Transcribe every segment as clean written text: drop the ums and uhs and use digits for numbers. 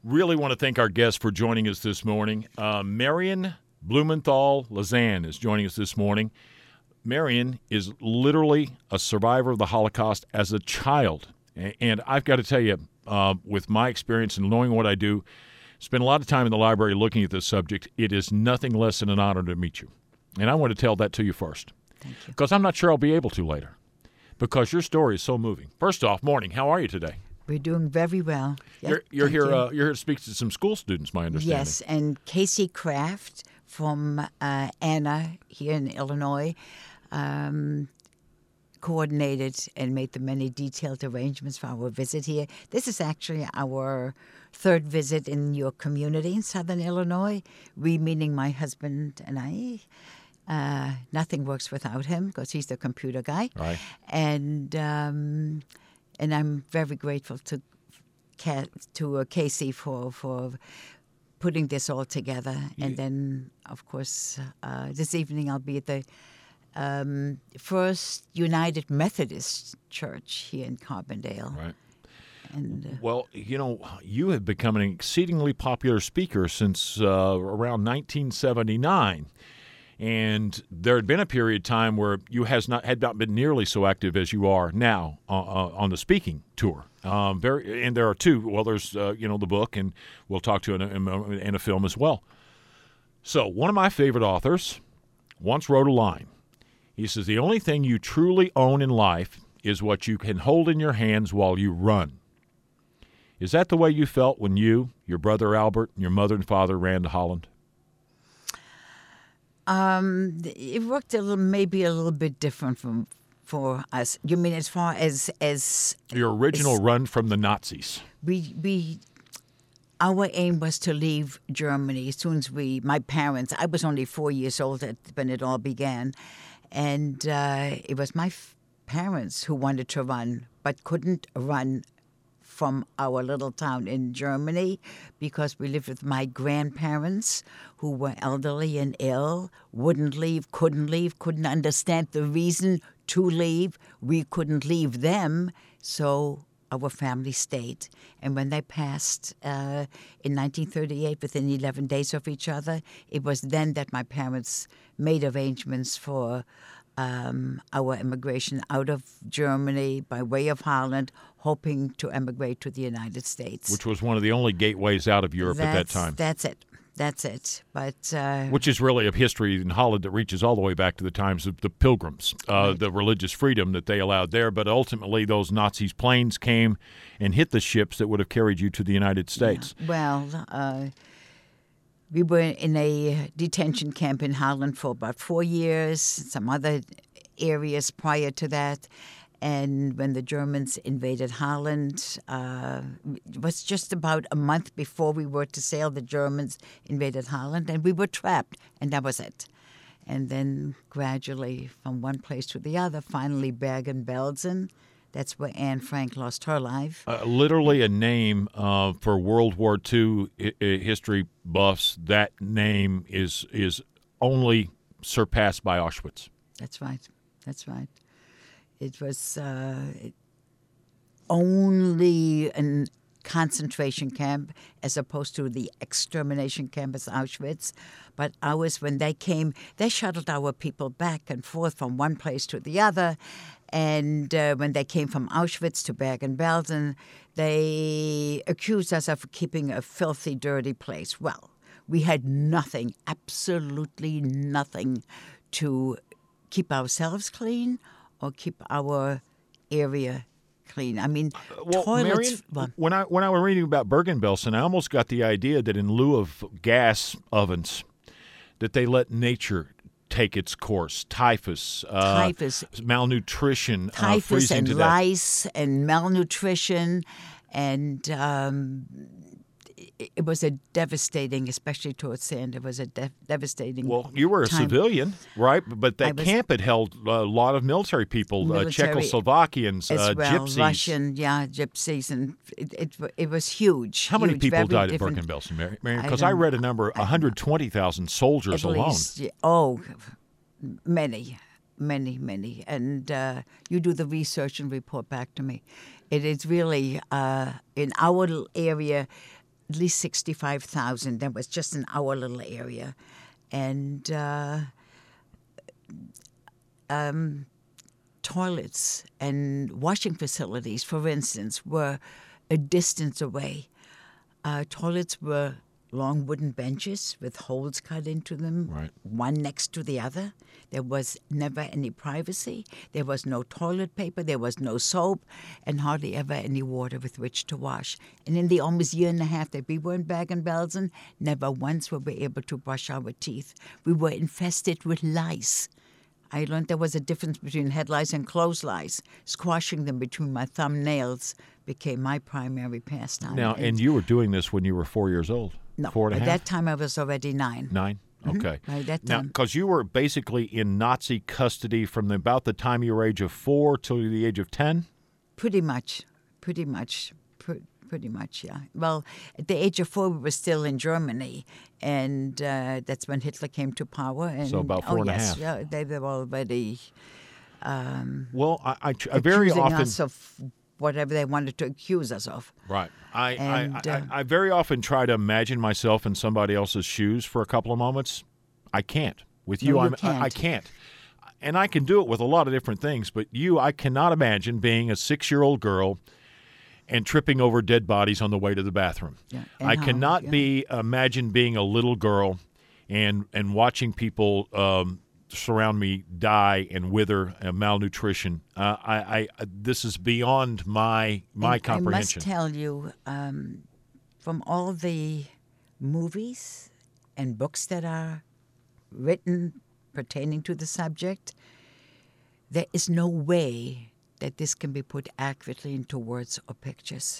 Really want to thank our guests for joining us this morning. Marion Blumenthal-Lazan is joining us this morning. Marion is literally a survivor of the Holocaust as a child. And I've got to tell you, with my experience and knowing what I do, spend a lot of time in the library looking at this subject, it is nothing less than an honor to meet you. And I want to tell that to you first. Thank you. Because I'm not sure I'll be able to later. Because your story is so moving. First off, morning, how are you today? We're doing very well. Yep, You're here. you. You're here to speak to some school students, my understanding. Yes, and Casey Kraft from Anna here in Illinois coordinated and made the many detailed arrangements for our visit here. This is actually our third visit in your community in Southern Illinois. We, meaning my husband and I. Nothing works without him because he's the computer guy. Right. And I'm very grateful to Casey for putting this all together. And then, of course, this evening I'll be at the First United Methodist Church here in Carbondale. Right. And well, you have become an exceedingly popular speaker since around 1979. And there had been a period of time where you had not been nearly so active as you are now on the speaking tour. And there are two. Well, there's the book, and we'll talk to in a film as well. So one of my favorite authors once wrote a line. He says, "The only thing you truly own in life is what you can hold in your hands while you run." Is that the way you felt when you, your brother Albert, and your mother and father ran to Holland? It worked maybe a little bit different for us. You mean as far as your original run from the Nazis? Our aim was to leave Germany as soon as my parents. I was only 4 years old when it all began, and it was my parents who wanted to run but couldn't run from our little town in Germany because we lived with my grandparents who were elderly and ill, wouldn't leave, couldn't understand the reason to leave. We couldn't leave them, so our family stayed. And when they passed in 1938, within 11 days of each other, it was then that my parents made arrangements for our immigration out of Germany by way of Holland, hoping to emigrate to the United States. Which was one of the only gateways out of Europe at that time. That's it. But which is really a history in Holland that reaches all the way back to the times of the Pilgrims, right. The religious freedom that they allowed there. But ultimately, those Nazis' planes came and hit the ships that would have carried you to the United States. Yeah. Well, we were in a detention camp in Holland for about 4 years, some other areas prior to that. And when the Germans invaded Holland, it was just about a month before we were to sail, the Germans invaded Holland, and we were trapped, and that was it. And then gradually, from one place to the other, finally Bergen-Belsen. That's where Anne Frank lost her life. Literally a name for World War II history buffs. That name is only surpassed by Auschwitz. That's right. It was only a concentration camp as opposed to the extermination camp as Auschwitz. But ours, when they came, they shuttled our people back and forth from one place to the other. And when they came from Auschwitz to Bergen-Belsen, they accused us of keeping a filthy, dirty place. Well, we had nothing, absolutely nothing to keep ourselves clean or keep our area clean. I mean, toilets. Marion, when I was reading about Bergen-Belsen, I almost got the idea that in lieu of gas ovens, that they let nature take its course. Typhus, malnutrition, typhus freezing and to lice and malnutrition, and it was a devastating, especially towards the end. It was a devastating. Well, you were a civilian, right? But that camp had held a lot of military people, Czechoslovakians, as well, gypsies. Russian, gypsies, and it was huge. How many people died at Bergen-Belsen, Marion? Because I read a number, 120,000 soldiers alone. Many. And you do the research and report back to me. It is really, in our little area, at least 65,000. That was just in our little area. And toilets and washing facilities, for instance, were a distance away. Toilets were long wooden benches with holes cut into them, Right. one next to the other. There was never any privacy. There was no toilet paper. There was no soap, and hardly ever any water with which to wash. And in the almost year and a half that we were in Bergen-Belsen, never once were we able to brush our teeth. We were infested with lice. I learned there was a difference between head lice and clothes lice. Squashing them between my thumbnails became my primary pastime. Now, and you were doing this when you were 4 years old? No, 4 and a by half? that time I was already 9. 9? Okay. By that Now, time. because you were basically in Nazi custody from about the time you were age of 4 till the age of 10? Pretty much, yeah. Well, at the age of 4, we were still in Germany, and that's when Hitler came to power. And, So about 4 and a yes, half. yeah, they were already Well, I very accusing often... us of whatever they wanted to accuse us of. Right. And, I very often try to imagine myself in somebody else's shoes for a couple of moments. I can't. With you, No, you I can't. can't. And I can do it with a lot of different things, but I cannot imagine being a 6-year-old girl and tripping over dead bodies on the way to the bathroom. Yeah, and I how, cannot yeah. imagine being a little girl and watching people surround me die and wither malnutrition. This is beyond my And comprehension. I must tell you, from all the movies and books that are written pertaining to the subject, there is no way that this can be put accurately into words or pictures.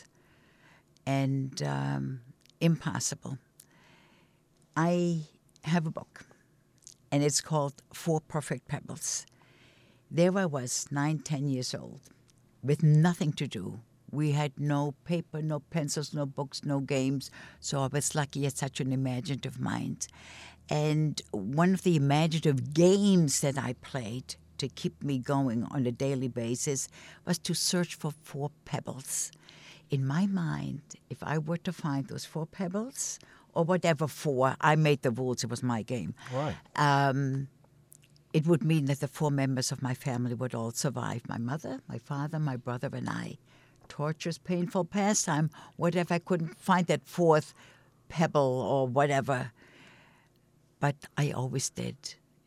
And impossible. I have a book, and it's called 4 Perfect Pebbles. There I was, 9, 10 years old, with nothing to do. We had no paper, no pencils, no books, no games, so I was lucky I had such an imaginative mind. And one of the imaginative games that I played to keep me going on a daily basis was to search for 4 pebbles. In my mind, if I were to find those 4 pebbles, or whatever 4, I made the rules, it was my game. Right. It would mean that the 4 members of my family would all survive. My mother, my father, my brother, and I. Torturous, painful pastime. What if I couldn't find that 4th pebble or whatever? But I always did.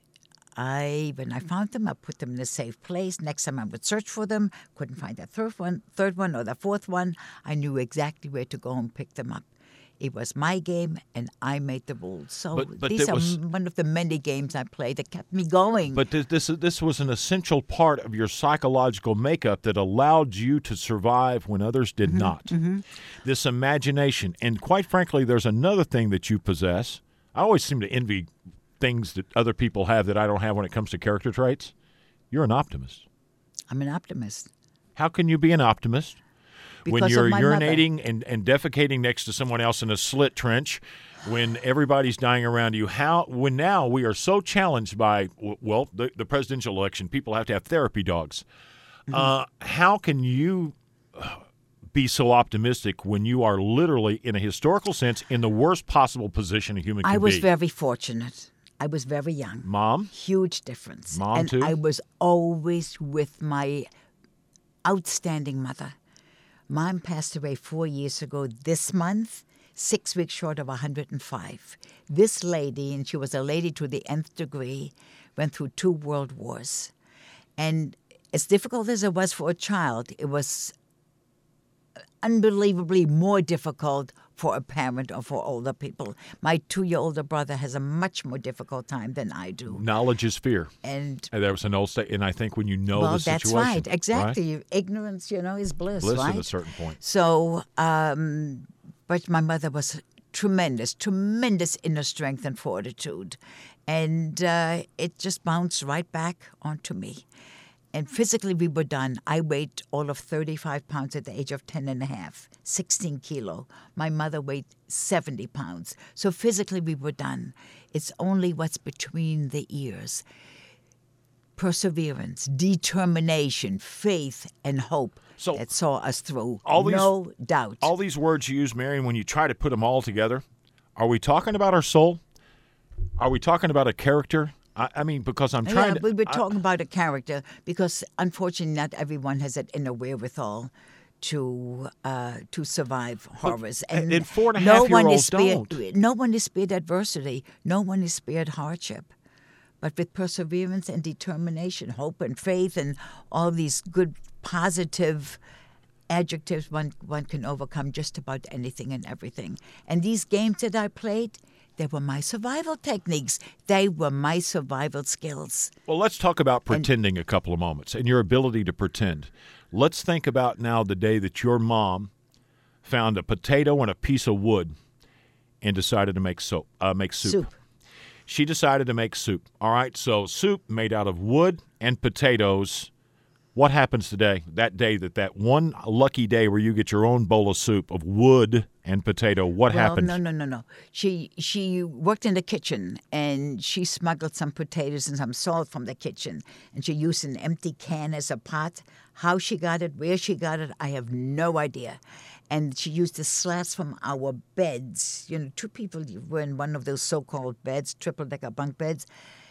When I found them, I put them in a safe place. Next time I would search for them, couldn't find that third one or the 4th one. I knew exactly where to go and pick them up. It was my game, and I made the rules. So But these there are was- one of the many games I played that kept me going. But this was an essential part of your psychological makeup that allowed you to survive when others did not. This imagination. And quite frankly, there's another thing that you possess. I always seem to envy things that other people have that I don't have when it comes to character traits. You're an optimist. I'm an optimist. How can you be an optimist when Because you're of my mother. urinating and defecating next to someone else in a slit trench, when everybody's dying around you? When now we are so challenged by, well, the presidential election, people have to have therapy dogs. How can you be so optimistic when you are literally, in a historical sense, in the worst possible position a human can be? I was very fortunate. I was very young. Mom? Huge difference. Mom, and too? I was always with my outstanding mother. Mom passed away 4 years ago this month, 6 weeks short of 105. This lady, and she was a lady to the nth degree, went through 2 world wars. And as difficult as it was for a child, it was unbelievably more difficult for a parent or for older people. My 2-year-older brother has a much more difficult time than I do. Knowledge is fear. And There was an old state, and I think when you know well, the situation. that's right. Exactly. Ignorance, is bliss, Bliss right? at a certain point. So, but my mother was tremendous inner strength and fortitude. And it just bounced right back onto me. And physically we were done. I weighed all of 35 pounds at the age of 10 and a half, 16 kilo. My mother weighed 70 pounds. So physically we were done. It's only what's between the ears. Perseverance, determination, faith, and hope So that saw us through. all these- no doubt. all these words you use, Marion, when you try to put them all together, are we talking about our soul? Are we talking about a character? I mean, because I'm trying to. we were talking about a character because unfortunately not everyone has that inner wherewithal to survive horrors. and no 4.5-year-olds one is spared. don't. No one is spared adversity. No one is spared hardship. But with perseverance and determination, hope and faith, and all these good positive adjectives, one can overcome just about anything and everything. And these games that I played, they were my survival techniques. They were my survival skills. Well, let's talk about pretending a couple of moments and your ability to pretend. Let's think about now the day that your mom found a potato and a piece of wood and decided to make soup. She decided to make soup. All right, so soup made out of wood and potatoes. What happens today? That day, that one lucky day where you get your own bowl of soup of wood and potato. What happens? No. She worked in the kitchen and she smuggled some potatoes and some salt from the kitchen, and she used an empty can as a pot. How she got it, where she got it, I have no idea. And she used the slats from our beds. You know, 2 people were in one of those so-called beds, triple-decker bunk beds.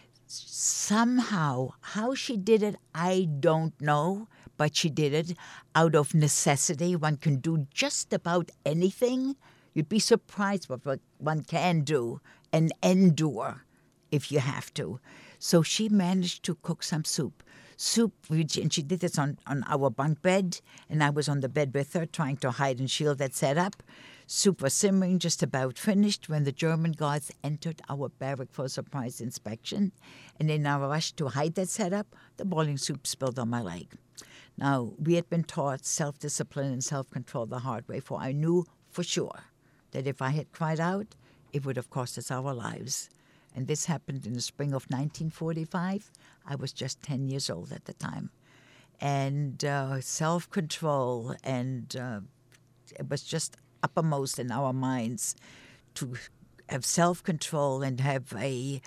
Somehow, how she did it, I don't know, but she did it out of necessity. One can do just about anything. You'd be surprised what one can do and endure if you have to. So she managed to cook some soup. And she did this on our bunk bed, and I was on the bed with her trying to hide and shield that setup. Soup was simmering, just about finished, when the German guards entered our barrack for a surprise inspection. And in our rush to hide that setup, the boiling soup spilled on my leg. Now, we had been taught self-discipline and self-control the hard way, for I knew for sure that if I had cried out, it would have cost us our lives. And this happened in the spring of 1945. I was just 10 years old at the time. And self-control, and it was just uppermost in our minds to have self-control and have be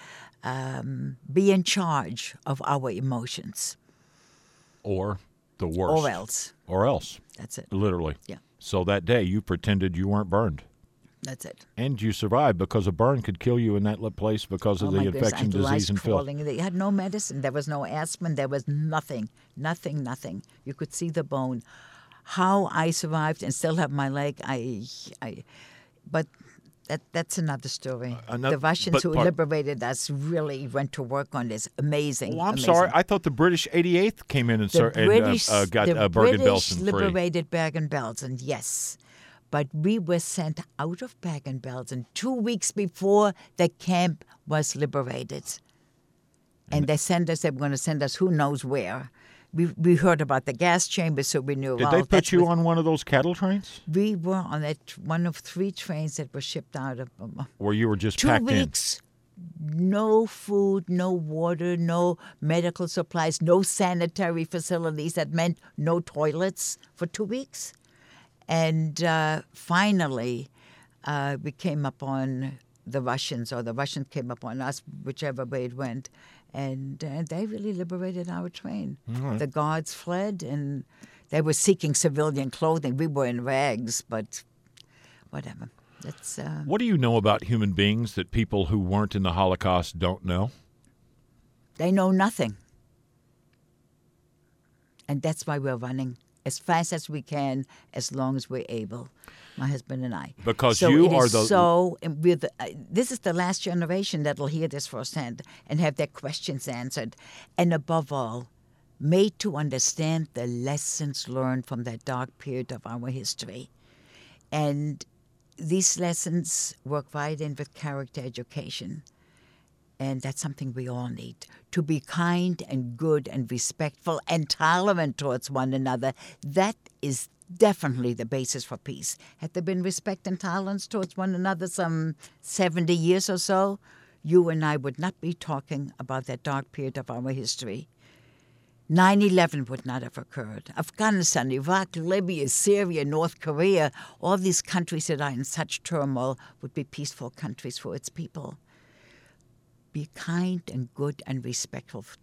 in charge of our emotions. Or the worst. Or else. Or else. That's it. Literally. Yeah. So that day you pretended you weren't burned. That's it. And you survived because a burn could kill you in that place because of the infection, disease, and filth. They had no medicine. There was no aspirin. There was nothing. You could see the bone. How I survived and still have my leg, but that's another story. The Russians who liberated us really went to work on this. Amazing. Well, I'm sorry. I thought the British 88th came in and got Bergen-Belsen free. Liberated Bergen-Belsen, yes. But we were sent out of Bergen-Belsen 2 weeks before the camp was liberated. And they were going to send us who knows where. We heard about the gas chambers, so we knew. Did they put you on one of those cattle trains? We were on that one of 3 trains that were shipped out of. Where you were just packed in? 2 weeks, no food, no water, no medical supplies, no sanitary facilities. That meant no toilets for 2 weeks. And finally, we came upon the Russians, or the Russians came upon us, whichever way it went. And they really liberated our train. Right. The guards fled, and they were seeking civilian clothing. We were in rags, but whatever. What do you know about human beings that people who weren't in the Holocaust don't know? They know nothing. And that's why we're running as fast as we can, as long as we're able, my husband and I. Because so you it are is the... So, this is the last generation that will hear this firsthand and have their questions answered. And above all, made to understand the lessons learned from that dark period of our history. And these lessons work right in with character education. And that's something we all need. To be kind and good and respectful and tolerant towards one another, that is definitely the basis for peace. Had there been respect and tolerance towards one another some 70 years or so, you and I would not be talking about that dark period of our history. 9/11 would not have occurred. Afghanistan, Iraq, Libya, Syria, North Korea, all these countries that are in such turmoil would be peaceful countries for its people. Be kind and good and respectful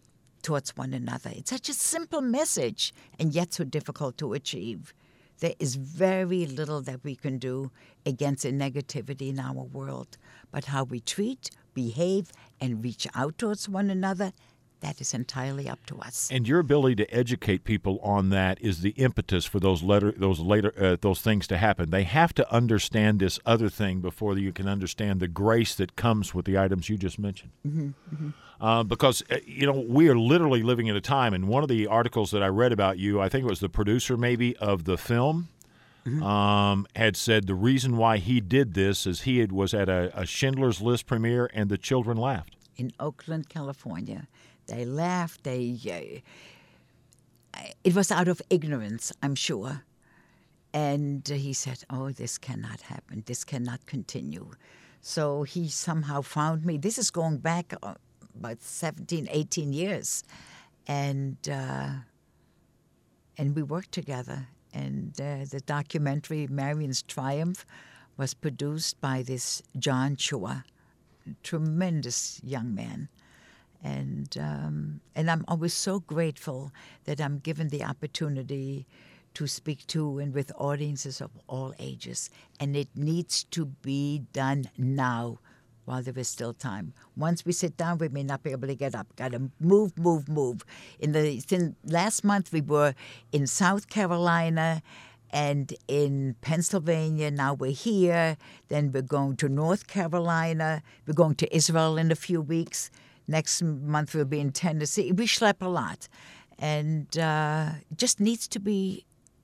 towards one another. It's such a simple message and yet so difficult to achieve. There is very little that we can do against the negativity in our world. But how we treat, behave, and reach out towards one another, that is entirely up to us. And your ability to educate people on that is the impetus for those things to happen. They have to understand this other thing before you can understand the grace that comes with the items you just mentioned. Because, we are literally living in a time, and one of the articles that I read about you, I think it was the producer maybe of the film, had said the reason why he did this is he was at a Schindler's List premiere and the children laughed. In Oakland, California. They laughed. It was out of ignorance, I'm sure. And he said, oh, this cannot happen. This cannot continue. So he somehow found me. This is going back about 17, 18 years. And we worked together. And the documentary, Marion's Triumph, was produced by this John Chua, tremendous young man. And I'm always so grateful that I'm given the opportunity to speak to and with audiences of all ages. And it needs to be done now while there is still time. Once we sit down, we may not be able to get up. Got to move. Last month, we were in South Carolina and in Pennsylvania. Now we're here. Then we're going to North Carolina. We're going to Israel in a few weeks. Next month we'll be in Tennessee. We schlep a lot. And just needs to be,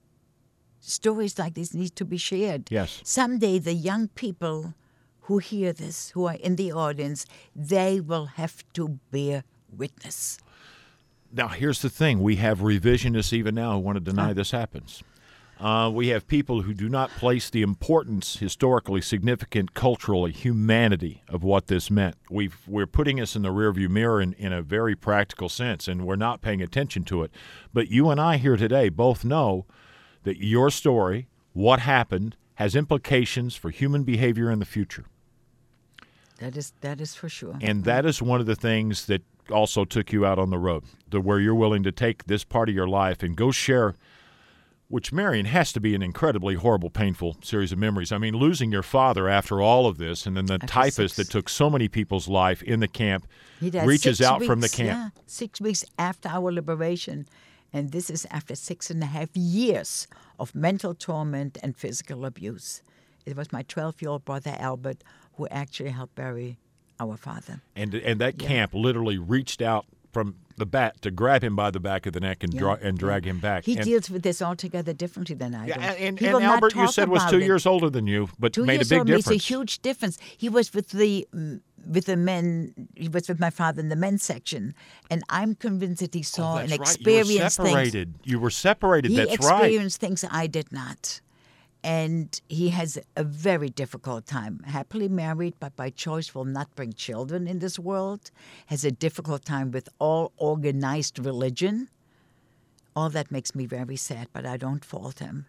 stories like this need to be shared. Yes. Someday the young people who hear this, who are in the audience, they will have to bear witness. Now, here's the thing. We have revisionists even now who want to deny this happens. We have people who do not place the importance, historically significant, culturally, humanity of what this meant. We're putting us in the rearview mirror in a very practical sense, and we're not paying attention to it. But you and I here today both know that your story, what happened, has implications for human behavior in the future. That is for sure. And that is one of the things that also took you out on the road, where you're willing to take this part of your life and go share, which, Marion, has to be an incredibly horrible, painful series of memories. I mean, losing your father after all of this, and then the typhus that took so many people's life in the camp reaches out from the camp. Yeah, 6 weeks after our liberation. And this is after 6.5 years of mental torment and physical abuse. It was my 12-year-old brother, Albert, who actually helped bury our father. And that camp literally reached out from the bat to grab him by the back of the neck and drag him back. He deals with this altogether differently than I do. And Albert, you said, was 2 years older than you, but made a big difference. Makes a huge difference. He was with the men. He was with my father in the men's section, and I'm convinced that he saw and experienced things. You were separated. He That's right. He experienced things I did not. And he has a very difficult time. Happily married, but by choice will not bring children in this world. Has a difficult time with all organized religion. All that makes me very sad, but I don't fault him.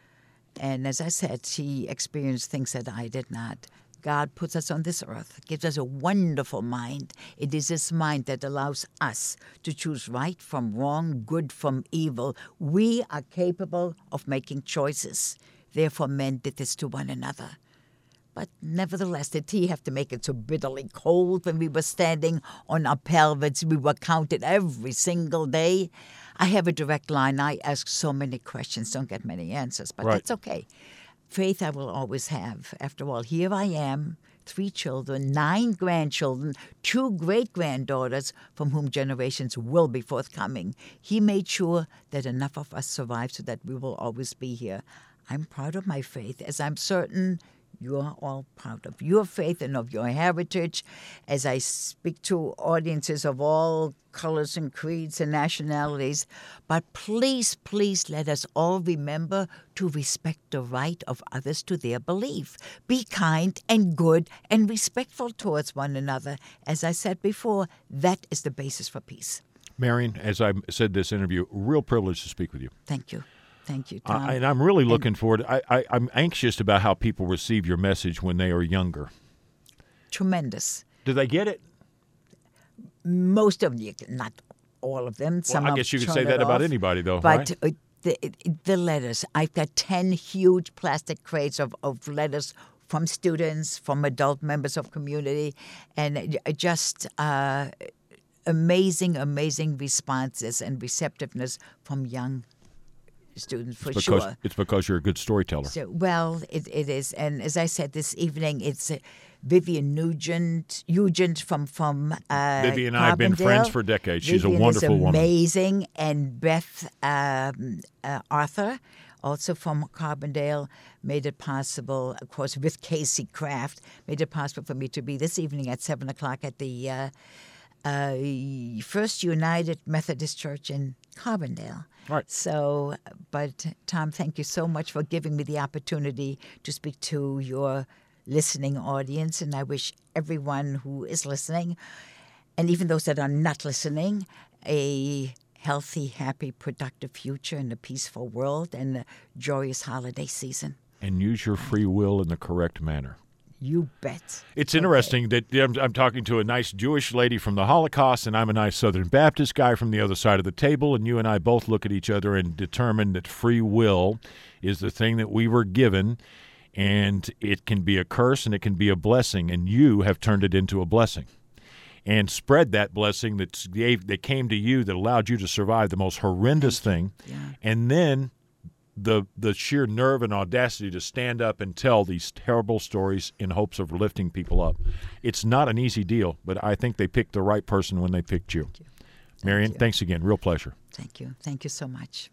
And as I said, he experienced things that I did not. God puts us on this earth, gives us a wonderful mind. It is this mind that allows us to choose right from wrong, good from evil. We are capable of making choices. Therefore, men did this to one another. But nevertheless, did he have to make it so bitterly cold when we were standing on our pelvis? We were counted every single day. I have a direct line. I ask so many questions, don't get many answers, but that's okay. Faith I will always have. After all, here I am, 3 children, 9 grandchildren, 2 great-granddaughters from whom generations will be forthcoming. He made sure that enough of us survive so that we will always be here. I'm proud of my faith, as I'm certain you're all proud of your faith and of your heritage. As I speak to audiences of all colors and creeds and nationalities, but please, please let us all remember to respect the right of others to their belief. Be kind and good and respectful towards one another. As I said before, that is the basis for peace. Marion, as I said this interview, real privilege to speak with you. Thank you. Thank you, Tom. And I'm really looking forward. I'm anxious about how people receive your message when they are younger. Tremendous. Do they get it? Most of them, not all of them. Well, Some I guess you could say turn that it about off. anybody, though, But right? the letters, I've got 10 huge plastic crates of letters from students, from adult members of community, and just amazing responses and receptiveness from young students, for sure. It's because you're a good storyteller. So, well, it is. And as I said this evening, it's Vivian Nugent from Vivian and I have been Carbondale. friends for decades. She's Vivian a wonderful is woman. amazing. And Beth Arthur, also from Carbondale, made it possible, of course, with Casey Kraft, made it possible for me to be this evening at 7 o'clock at the First United Methodist Church in Carbondale. Right. So, but Tom, thank you so much for giving me the opportunity to speak to your listening audience, and I wish everyone who is listening, and even those that are not listening, a healthy, happy, productive future in a peaceful world and a joyous holiday season. And use your free will in the correct manner. You bet. It's interesting that I'm talking to a nice Jewish lady from the Holocaust, and I'm a nice Southern Baptist guy from the other side of the table, and you and I both look at each other and determine that free will is the thing that we were given, and it can be a curse and it can be a blessing, and you have turned it into a blessing. And spread that blessing that came to you that allowed you to survive the most horrendous thing, and then the sheer nerve and audacity to stand up and tell these terrible stories in hopes of lifting people up. It's not an easy deal, but I think they picked the right person when they picked you. Marion, thanks again. Real pleasure. Thank you. Thank you so much.